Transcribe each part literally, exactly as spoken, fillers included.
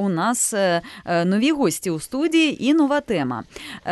нас нові гості у студії і нова тема.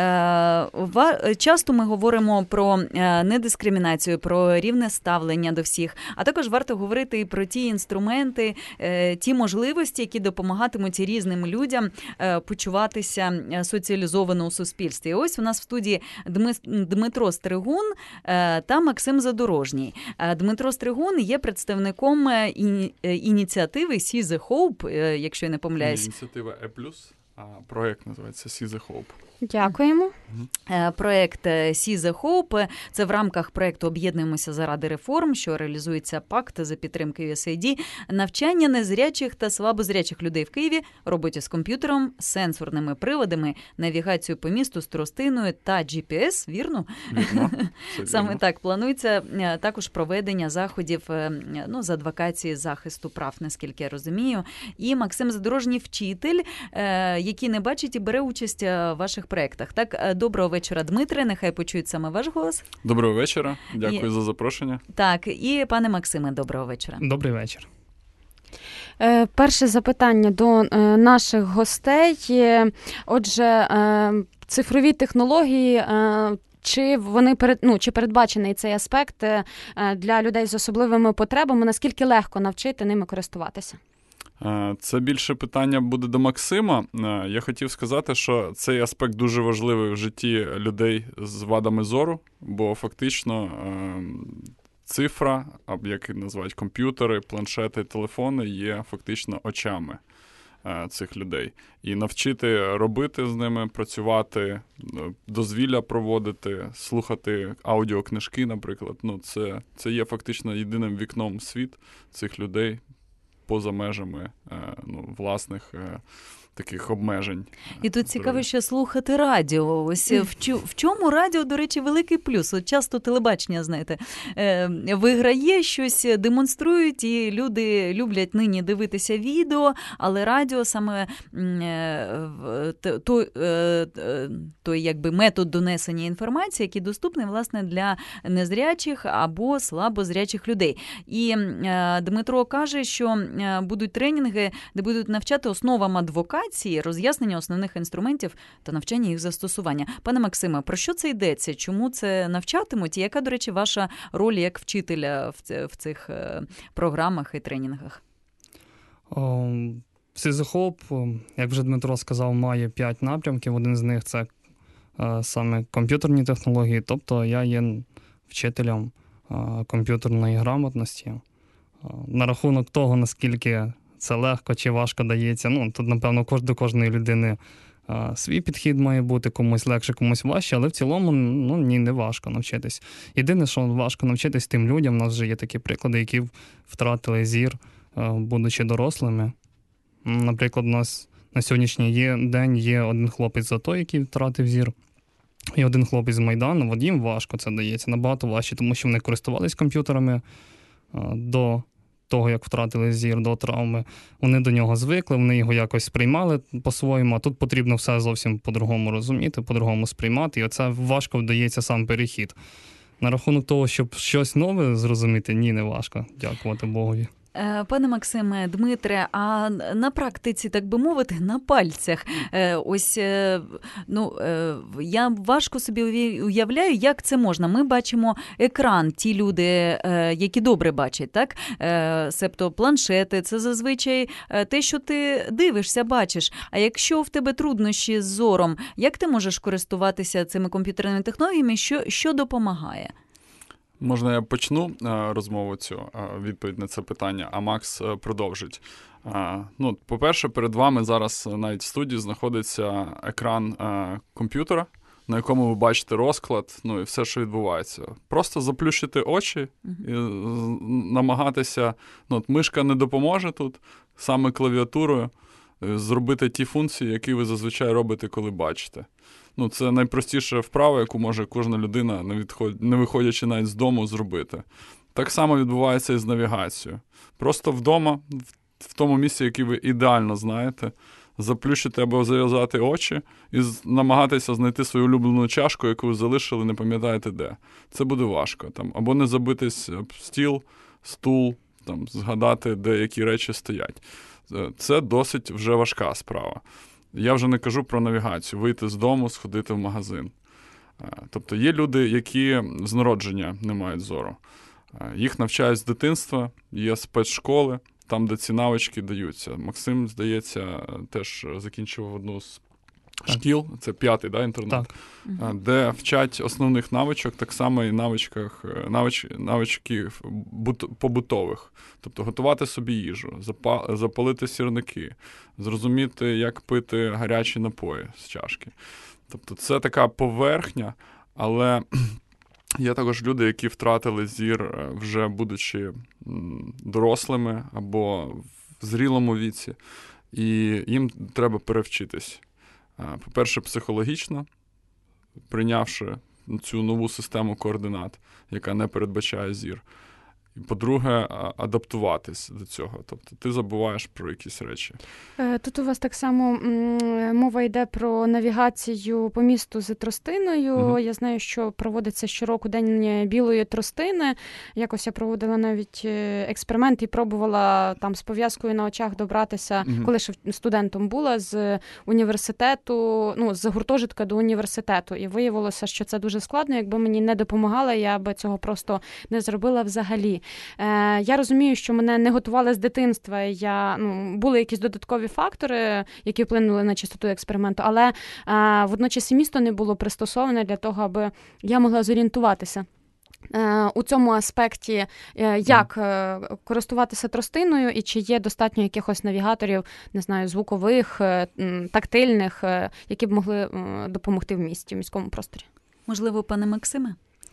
Часто ми говоримо про недискримінацію, про рівне ставлення до всіх, а також варто говорити і про ті інструменти, ті можливості, які допомагатимуть різним людям почуватися соціалізовано у суспільстві. І ось у нас в студії Дмитро Стригун та Максим Задорожній. Дмитро Стригун є представником ініціативи See the Hope, якщо я не помиляюсь. Ініціатива E+, а проєкт називається See the Hope. Дякуємо. Проєкт See the Hope – це в рамках проєкту «Об'єднуємося заради реформ», що реалізується ПАКТ за підтримки ю ес ей ай ді, навчання незрячих та слабозрячих людей в Києві, роботі з комп'ютером, сенсорними приладами, навігацію по місту з тростиною та джі пі ес, вірно? Вірно. Саме так. Планується також проведення заходів ну, з адвокації захисту прав, наскільки я розумію. І Максим Задорожній – вчитель, який не бачить і бере участь в ваших проєктах. Так, доброго вечора, Дмитре, нехай почують саме ваш голос. Доброго вечора, дякую і... за запрошення. Так, і пане Максиме, доброго вечора. Добрий вечір. Е, перше запитання до е, наших гостей. Отже, е, цифрові технології, е, чи вони перед, ну, чи передбачений цей аспект е, для людей з особливими потребами, наскільки легко навчити ними користуватися? Це більше питання буде до Максима. Я хотів сказати, що цей аспект дуже важливий в житті людей з вадами зору, бо фактично цифра, або як називають комп'ютери, планшети, телефони, є фактично очами цих людей. І навчити робити з ними, працювати, дозвілля проводити, слухати аудіокнижки, наприклад, ну, це, це є фактично єдиним вікном в світ цих людей, поза межами ну, власних таких обмежень. І тут цікаво, що слухати радіо. Ось в, чу, в чому радіо, до речі, великий плюс. От часто телебачення, знаєте, виграє щось, демонструють, і люди люблять нині дивитися відео, але радіо саме той, той якби метод донесення інформації, який доступний, власне, для незрячих або слабозрячих людей. І Дмитро каже, що будуть тренінги, де будуть навчати основам адвокації, роз'яснення основних інструментів та навчання їх застосування. Пане Максиме, про що це йдеться? Чому це навчатимуть? І яка, до речі, ваша роль як вчителя в цих програмах і тренінгах? See the Hope, як вже Дмитро сказав, має п'ять напрямків. Один з них – це саме комп'ютерні технології. Тобто я є вчителем комп'ютерної грамотності. На рахунок того, наскільки це легко чи важко дається. Ну, тут, напевно, до кожної людини а, свій підхід має бути, комусь легше, комусь важче, але в цілому, ну, ні, не важко навчитись. Єдине, що важко навчитись тим людям, у нас вже є такі приклади, які втратили зір, а, будучи дорослими. Наприклад, у нас на сьогоднішній є, день є один хлопець з АТО, який втратив зір, і один хлопець з Майдану. От їм важко це дається, набагато важче, тому що вони користувались комп'ютерами а, до того, як втратили зір, до травми, вони до нього звикли, вони його якось сприймали по-своєму, а тут потрібно все зовсім по-другому розуміти, по-другому сприймати, і оце важко вдається сам перехід. На рахунок того, щоб щось нове зрозуміти, ні, не важко, дякувати Богові. Пане Максиме, Дмитре, а на практиці, так би мовити, на пальцях, ось, ну, я важко собі уявляю, як це можна. Ми бачимо екран, ті люди, які добре бачать, так? Себто планшети, це зазвичай те, що ти дивишся, бачиш. А якщо в тебе труднощі з зором, як ти можеш користуватися цими комп'ютерними технологіями, що, що допомагає? Можна я почну розмову цю, відповідь на це питання, а Макс продовжить. Ну, по-перше, перед вами зараз навіть в студії знаходиться екран комп'ютера, на якому ви бачите розклад, ну і все, що відбувається. Просто заплющити очі і намагатися, ну, от мишка не допоможе тут, саме клавіатурою зробити ті функції, які ви зазвичай робите, коли бачите. Ну, це найпростіша вправа, яку може кожна людина, не, відход... не виходячи навіть з дому, зробити. Так само відбувається і з навігацією. Просто вдома, в тому місці, яке ви ідеально знаєте, заплющити або зав'язати очі і намагатися знайти свою улюблену чашку, яку ви залишили, не пам'ятаєте де. Це буде важко. Там, або не забитись об стіл, стул, там, згадати, де які речі стоять. це досить вже важка справа. Я вже не кажу про навігацію, вийти з дому, сходити в магазин. Тобто є люди, які з народження не мають зору. Їх навчають з дитинства, є спецшколи, там, де ці навички даються. Максим, здається, теж закінчив одну з шкіл, це п'ятий, да, інтернат, так. Де вчать основних навичок, так само і навичках, навич, навичків побутових. Тобто готувати собі їжу, запалити сірники, зрозуміти, як пити гарячі напої з чашки. Тобто це така поверхня, але є також люди, які втратили зір вже будучи дорослими або в зрілому віці, і їм треба перевчитись. По-перше, психологічно, прийнявши цю нову систему координат, яка не передбачає зір. І, по-друге, адаптуватись до цього. Тобто ти забуваєш про якісь речі. Тут у вас так само мова йде про навігацію по місту з тростиною. Угу. Я знаю, що проводиться щороку День білої тростини. Якось я проводила навіть експеримент і пробувала там з пов'язкою на очах добратися, угу. коли ще студентом була, з університету, ну, з гуртожитка до університету. І виявилося, що це дуже складно. Якби мені не допомагали, я би цього просто не зробила взагалі. Я розумію, що мене не готували з дитинства, я, ну, були якісь додаткові фактори, які вплинули на чистоту експерименту, але а, водночас і місто не було пристосоване для того, аби я могла зорієнтуватися у цьому аспекті, як користуватися тростиною і чи є достатньо якихось навігаторів, не знаю, звукових, тактильних, які б могли допомогти в місті, в міському просторі. Можливо, пане Максиме?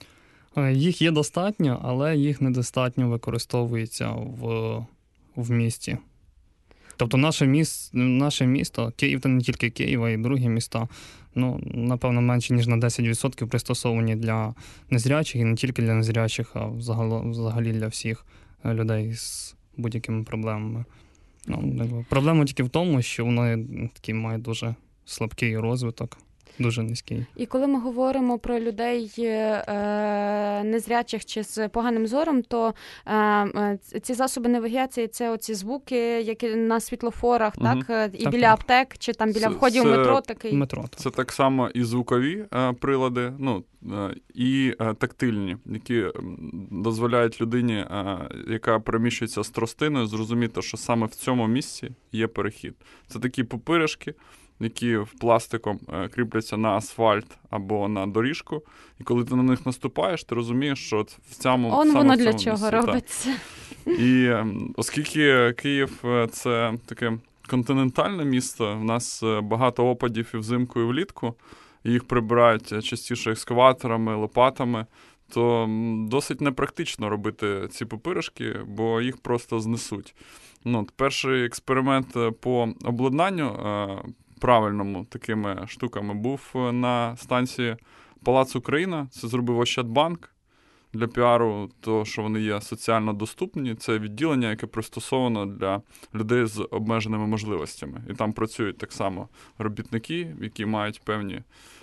Їх є достатньо, але їх недостатньо використовується в, в місті. Тобто наше місто, наше місто, Київ, та не тільки Київ, а й другі міста, ну, напевно, менше, ніж на десять відсотків пристосовані для незрячих, і не тільки для незрячих, а взагалі, взагалі для всіх людей з будь-якими проблемами. Ну, проблема тільки в тому, що вони такі мають дуже слабкий розвиток. Дуже низький. І коли ми говоримо про людей е, незрячих чи з поганим зором, то е, ці засоби навігації – це оці звуки, які на світлофорах, угу. так? І так, біля так. аптек, чи там біля це, входів в метро. Такий. Метро, так. Це так само і звукові е, прилади, ну, е, і е, тактильні, які дозволяють людині, е, яка переміщується з тростиною, зрозуміти, що саме в цьому місці є перехід. Це такі пупиришки, які пластиком кріпляться на асфальт або на доріжку, і коли ти на них наступаєш, ти розумієш, що от в цьому Он саме воно в цьому для чого місці, робиться. Так. І оскільки Київ – це таке континентальне місто, в нас багато опадів і взимку, і влітку, і їх прибирають частіше екскаваторами, лопатами, то досить непрактично робити ці пупиришки, бо їх просто знесуть. Ну, перший експеримент по обладнанню правильному такими штуками був на станції Палац Україна. Це зробив Ощадбанк для піару, того, що вони є соціально доступні. Це відділення, яке пристосовано для людей з обмеженими можливостями. І там працюють так само робітники, які мають певні,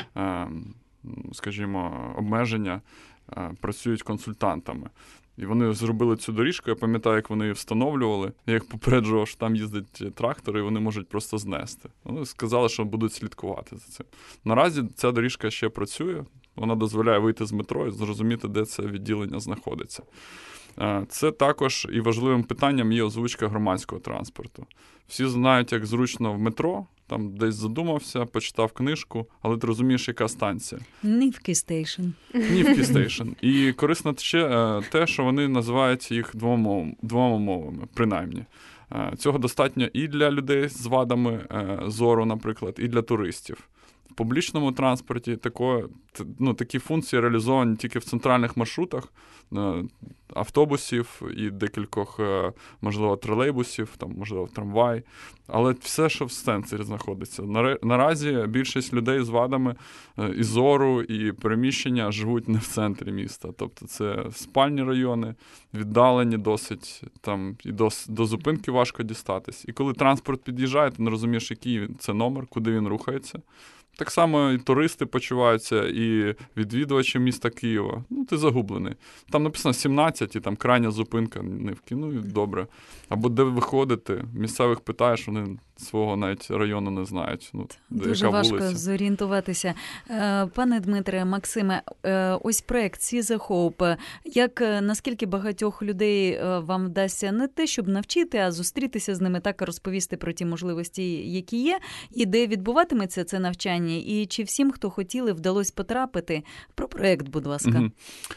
скажімо, обмеження, працюють консультантами. І вони зробили цю доріжку, я пам'ятаю, як вони її встановлювали. Я їх попереджував, що там їздять трактори, і вони можуть просто знести. Вони сказали, що будуть слідкувати за цим. Наразі ця доріжка ще працює, вона дозволяє вийти з метро і зрозуміти, де це відділення знаходиться. Це також і важливим питанням є озвучка громадського транспорту. Всі знають, як зручно в метро, там десь задумався, почитав книжку, але ти розумієш, яка станція. Нівки стейшн. Нівки стейшн. І корисно ще те, що вони називають їх двома, двома мовами, принаймні. Цього достатньо і для людей з вадами зору, наприклад, і для туристів. В публічному транспорті такої, ну, такі функції реалізовані тільки в центральних маршрутах, автобусів і декількох, можливо, тролейбусів, там, можливо, трамвай. Але все, що в центрі знаходиться. Наразі більшість людей з вадами і зору, і переміщення живуть не в центрі міста. Тобто це спальні райони, віддалені досить, там і до, до зупинки важко дістатись. І коли транспорт під'їжджає, ти не розумієш, який це номер, куди він рухається. так само і туристи почуваються, і відвідувачі міста Києва. Ну, ти загублений. Там написано сімнадцять, і там крайня зупинка Нивки. Ну, і добре. Або де виходити, місцевих питаєш, вони свого навіть району не знають. Ну, дуже яка важко вулиця. Зорієнтуватися. Пане Дмитре, Максиме, ось проект «See the Hope». Як, наскільки багатьох людей вам вдасться не те, щоб навчити, а зустрітися з ними, так розповісти про ті можливості, які є, і де відбуватиметься це навчання, і чи всім, хто хотіли, вдалося потрапити? Про проект, будь ласка. Угу.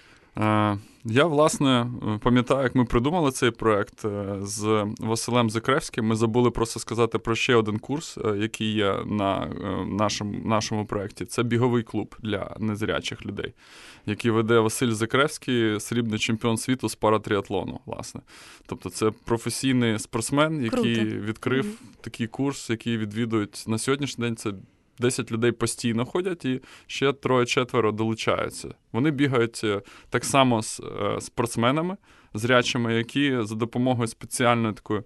Я, власне, пам'ятаю, як ми придумали цей проект з Василем Закревським. Ми забули просто сказати про ще один курс, який є на нашому, нашому проєкті. Це біговий клуб для незрячих людей, який веде Василь Закревський, срібний чемпіон світу з паратріатлону, власне. Тобто це професійний спортсмен, який Круто. відкрив mm-hmm. такий курс, який відвідують на сьогоднішній день. Це десять людей постійно ходять, і ще троє-четверо долучаються. Вони бігають так само з спортсменами зрячими, які за допомогою спеціальної такої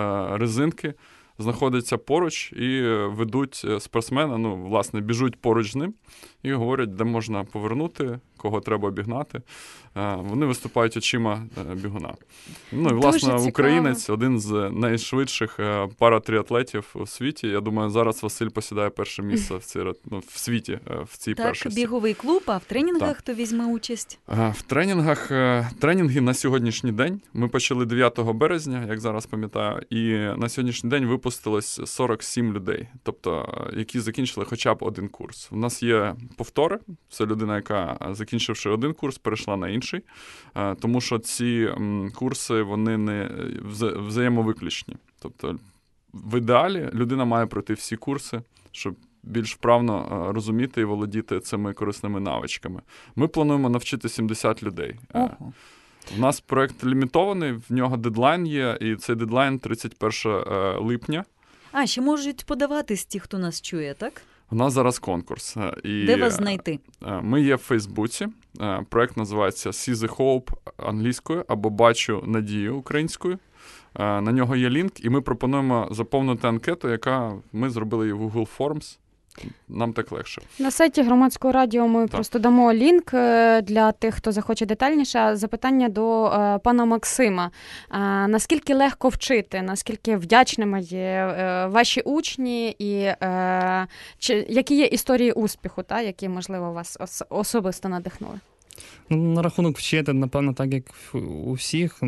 резинки знаходяться поруч і ведуть спортсмена, ну, власне, біжуть поруч з ним і говорять, де можна повернути, кого треба обігнати. Вони виступають очима бігуна. Ну, і, власне, українець, один з найшвидших паратріатлетів у світі. Я думаю, зараз Василь посідає перше місце в, цій, ну, в світі, в цій так, першості. Так, біговий клуб, а в тренінгах так. хто візьме участь? В тренінгах, тренінги на сьогоднішній день. Ми почали дев'ятого березня, як зараз пам'ятаю, і на сьогоднішній день випустилось сорок сім людей, тобто, які закінчили хоча б один курс. У нас є повтори, це людина, яка, закінчивши один курс, перейшла на інший, тому що ці курси, вони не взаємовиключні. Тобто, в ідеалі людина має пройти всі курси, щоб більш вправно розуміти і володіти цими корисними навичками. Ми плануємо навчити сімдесят людей. Ого. У нас проєкт лімітований, в нього дедлайн є, і цей дедлайн тридцять першого липня. А, ще можуть подаватись ті, хто нас чує, так? У нас зараз конкурс. І де вас знайти? Ми є в Фейсбуці. Проєкт називається «See the Hope» англійською або «Бачу надію» українською. На нього є лінк, і ми пропонуємо заповнити анкету, яка ми зробили її в Google Forms. Нам так легше. На сайті Громадського радіо ми так. просто дамо лінк для тих, хто захоче детальніше. Запитання до е, пана Максима. Е, наскільки легко вчити, наскільки вдячними є е, ваші учні, і е, чи, які є історії успіху, та, які, можливо, вас ос- особисто надихнули? Ну, на рахунок вчити, напевно, так, як у всіх,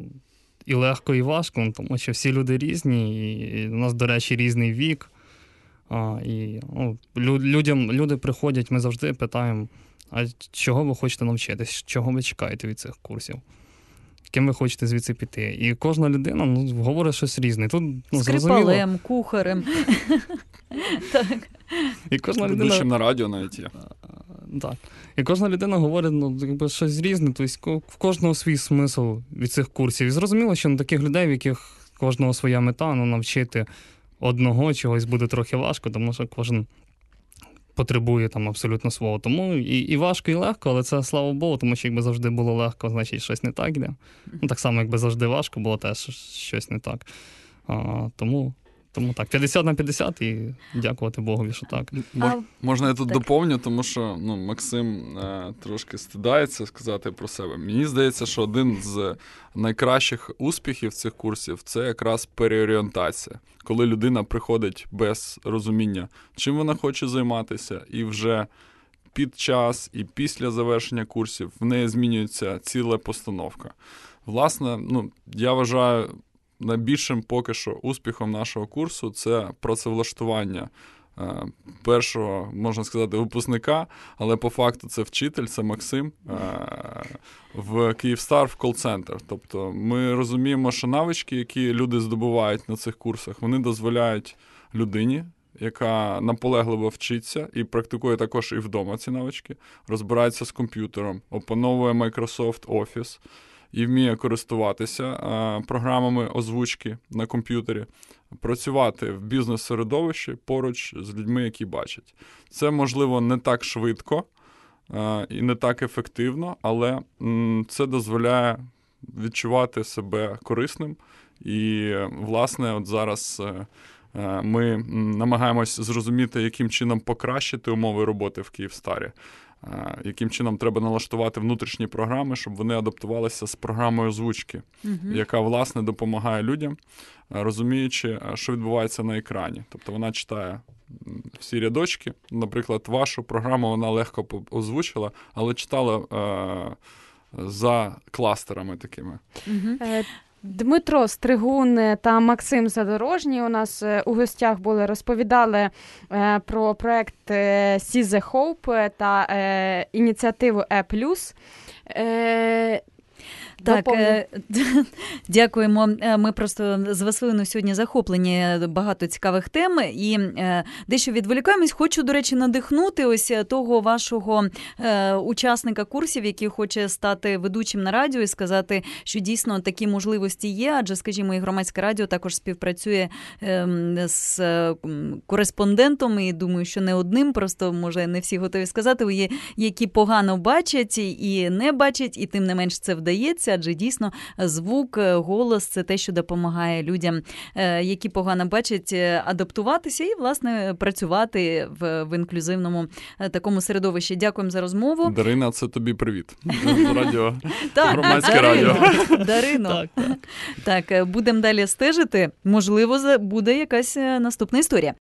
і легко, і важко, тому що всі люди різні, і у нас, до речі, різний вік. А, і, ну, людям, люди приходять, ми завжди питаємо, а чого ви хочете навчитись, чого ви чекаєте від цих курсів, ким ви хочете звідси піти. І кожна людина, ну, говорить щось різне. Тут, ну, скрипалем, зрозуміло... кухарем. Так. І кожна людина... на радіо навіть є. Так. І кожна людина говорить, ну, якби щось різне, тобто в кожного свій смисл від цих курсів. І зрозуміло, що на таких людей, в яких кожного своя мета, ну, навчити одного чогось буде трохи важко, тому що кожен потребує там абсолютно свого. Тому і, і важко, і легко, але це, слава Богу, тому що якби завжди було легко, значить щось не так йде. Ну, так само, якби завжди важко було, теж щось не так. А, тому... Тому так, п'ятдесят на п'ятдесят, і дякувати Богові, що так. А, Можна я тут так. доповню, тому що ну, Максим е, трошки стидається сказати про себе. Мені здається, що один з найкращих успіхів цих курсів – це якраз переорієнтація. Коли людина приходить без розуміння, чим вона хоче займатися, і вже під час і після завершення курсів в неї змінюється ціла постановка. Власне, ну, я вважаю, найбільшим поки що успіхом нашого курсу – це працевлаштування е, першого, можна сказати, випускника, але по факту це вчитель, це Максим, е, в Київстар в кол-центр. Тобто ми розуміємо, що навички, які люди здобувають на цих курсах, вони дозволяють людині, яка наполегливо вчиться і практикує також і вдома ці навички, розбирається з комп'ютером, опановує Microsoft Office, і вміє користуватися а, програмами озвучки на комп'ютері, працювати в бізнес-середовищі поруч з людьми, які бачать. Це, можливо, не так швидко а, і не так ефективно, але м, це дозволяє відчувати себе корисним. І, власне, от зараз Ми намагаємось зрозуміти, яким чином покращити умови роботи в Київстарі, яким чином треба налаштувати внутрішні програми, щоб вони адаптувалися з програмою озвучки, угу. яка, власне, допомагає людям, розуміючи, що відбувається на екрані. Тобто вона читає всі рядочки. Наприклад, вашу програму вона легко озвучила, але читала е- за кластерами такими. Угу. Дмитро Стригун та Максим Задорожній у нас у гостях були, розповідали е, про проект See the Hope та е, ініціативу E плюс. Е, Так, е- дякуємо. Ми просто з Василиною сьогодні захоплені багато цікавих тем і е- дещо відволікаємось. Хочу, до речі, надихнути ось того вашого е- учасника курсів, який хоче стати ведучим на радіо і сказати, що дійсно такі можливості є, адже, скажімо, і Громадське радіо також співпрацює е- з кореспондентом, і думаю, що не одним, просто, може, не всі готові сказати, є, які погано бачать і не бачать, і тим не менш це вдається. Адже дійсно звук, голос – це те, що допомагає людям, які погано бачать, адаптуватися і, власне, працювати в, в інклюзивному такому середовищі. Дякуємо за розмову. Дарина, це тобі привіт. З радіо. Так, Громадське радіо. Дарино. Так, так. Так, будемо далі стежити. Можливо, буде якась наступна історія.